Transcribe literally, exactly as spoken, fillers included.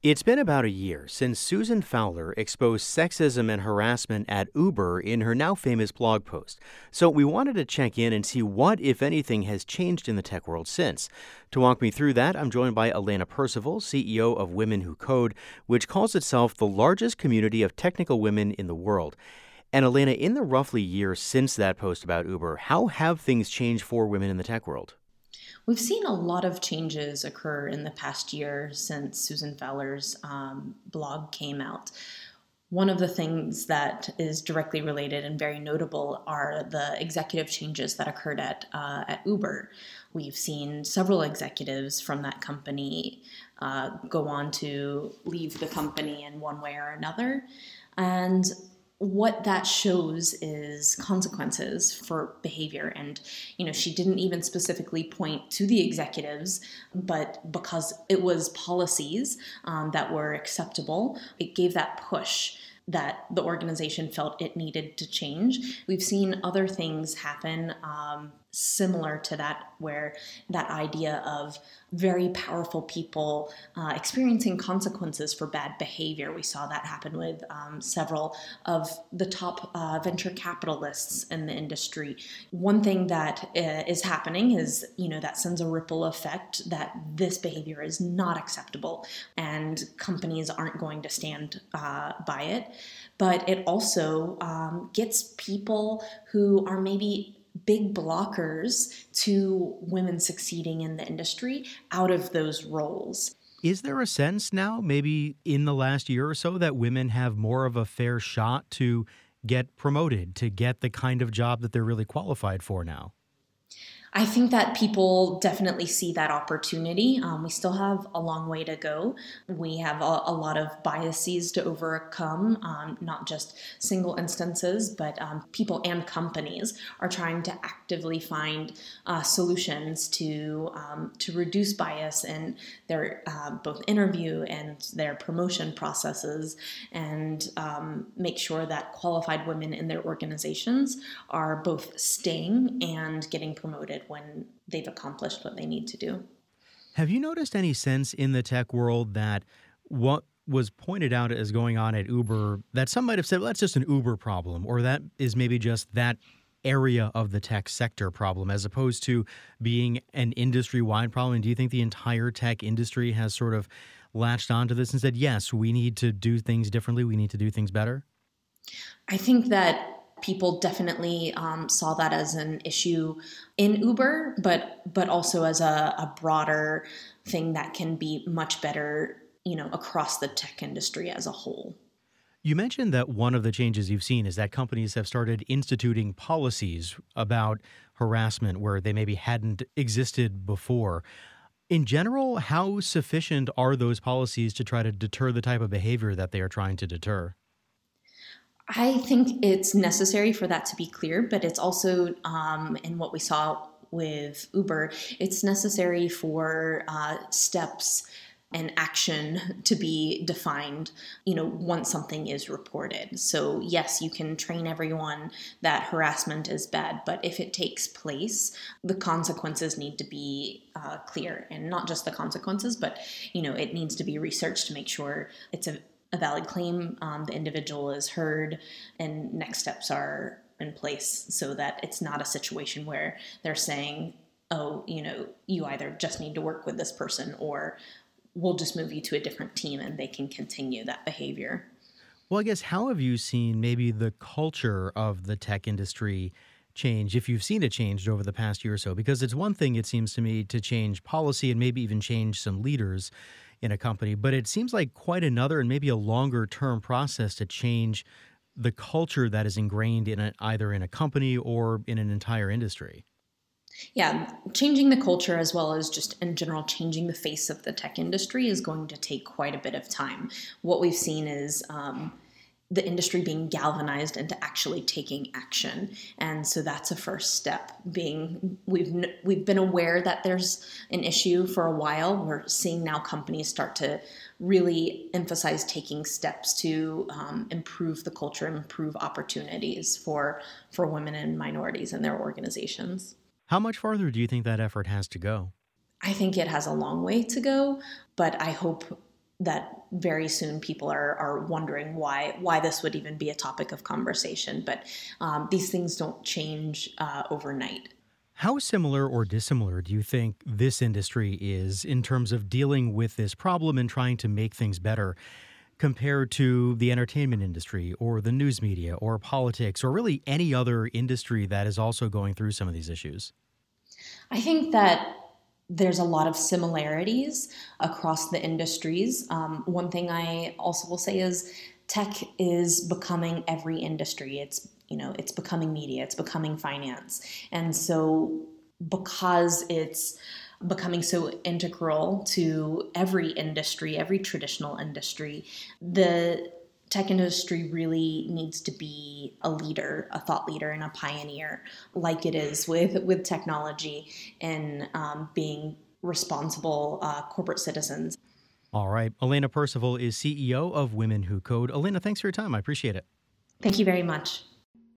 It's been about a year since Susan Fowler exposed sexism and harassment at Uber in her now famous blog post. So we wanted to check in and see what, if anything, has changed in the tech world since. To walk me through that, I'm joined by Elena Percival, C E O of Women Who Code, which calls itself the largest community of technical women in the world. And Elena, in the roughly year since that post about Uber, how have things changed for women in the tech world? We've seen a lot of changes occur in the past year since Susan Fowler's um, blog came out. One of the things that is directly related and very notable are the executive changes that occurred at uh, at Uber. We've seen several executives from that company uh, go on to leave the company in one way or another. And what that shows is consequences for behavior. And, you know, she didn't even specifically point to the executives, but because it was policies um, that were acceptable, it gave that push that the organization felt it needed to change. We've seen other things happen um, similar to that, where that idea of very powerful people uh, experiencing consequences for bad behavior. We saw that happen with um, several of the top uh, venture capitalists in the industry. One thing that uh, is happening is, you know, that sends a ripple effect that this behavior is not acceptable and companies aren't going to stand uh, by it. But it also um, gets people who are maybe big blockers to women succeeding in the industry out of those roles. Is there a sense now, maybe in the last year or so, that women have more of a fair shot to get promoted, to get the kind of job that they're really qualified for now? I think that people definitely see that opportunity. Um, we still have a long way to go. We have a, a lot of biases to overcome, um, not just single instances, but um, people and companies are trying to actively find uh, solutions to um, to reduce bias in their uh, both interview and their promotion processes, and um, make sure that qualified women in their organizations are both staying and getting promoted when they've accomplished what they need to do. Have you noticed any sense in the tech world that what was pointed out as going on at Uber, that some might have said, well, that's just an Uber problem, or that is maybe just that area of the tech sector problem, as opposed to being an industry-wide problem? And do you think the entire tech industry has sort of latched onto this and said, yes, we need to do things differently, we need to do things better? I think that people definitely um, saw that as an issue in Uber, but but also as a, a broader thing that can be much better, you know, across the tech industry as a whole. You mentioned that one of the changes you've seen is that companies have started instituting policies about harassment where they maybe hadn't existed before. In general, how sufficient are those policies to try to deter the type of behavior that they are trying to deter? I think it's necessary for that to be clear, but it's also, um, in what we saw with Uber, it's necessary for uh, steps and action to be defined, you know, once something is reported. So yes, you can train everyone that harassment is bad, but if it takes place, the consequences need to be uh, clear, and not just the consequences, but, you know, it needs to be researched to make sure it's a a valid claim, um, the individual is heard, and next steps are in place so that it's not a situation where they're saying, oh, you know, you either just need to work with this person or we'll just move you to a different team and they can continue that behavior. Well, I guess, how have you seen maybe the culture of the tech industry change, if you've seen it changed over the past year or so? Because it's one thing, it seems to me, to change policy and maybe even change some leaders in a company, but it seems like quite another and maybe a longer term process to change the culture that is ingrained in a, either in a company or in an entire industry. Yeah, changing the culture as well as just in general changing the face of the tech industry is going to take quite a bit of time. What we've seen is um, the industry being galvanized into actually taking action. And so that's a first step. Being we've we've been aware that there's an issue for a while. We're seeing now companies start to really emphasize taking steps to um, improve the culture, improve opportunities for for women and minorities in their organizations. How much farther do you think that effort has to go? I think it has a long way to go, but I hope that very soon people are, are wondering why why this would even be a topic of conversation. But um, these things don't change uh, overnight. How similar or dissimilar do you think this industry is in terms of dealing with this problem and trying to make things better compared to the entertainment industry or the news media or politics or really any other industry that is also going through some of these issues? I think that there's a lot of similarities across the industries. Um, one thing I also will say is tech is becoming every industry. It's you know it's becoming media. It's becoming finance, and so because it's becoming so integral to every industry, every traditional industry, the tech industry really needs to be a leader, a thought leader, and a pioneer, like it is with with technology and um, being responsible uh, corporate citizens. All right. Elena Percival is C E O of Women Who Code. Elena, thanks for your time. I appreciate it. Thank you very much.